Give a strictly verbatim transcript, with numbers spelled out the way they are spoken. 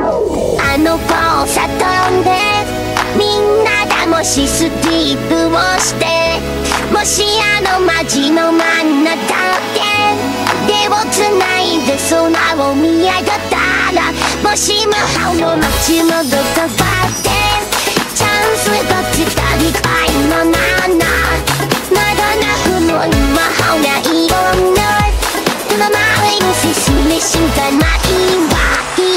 あの交差点でみんながもしスキップをしてもしあの街の真ん中で手をつないで空を見上げたらもしもあの街のどこかでチャンスが来たりたいのならまだなくも今好亮一个人那么一时心里心在那一把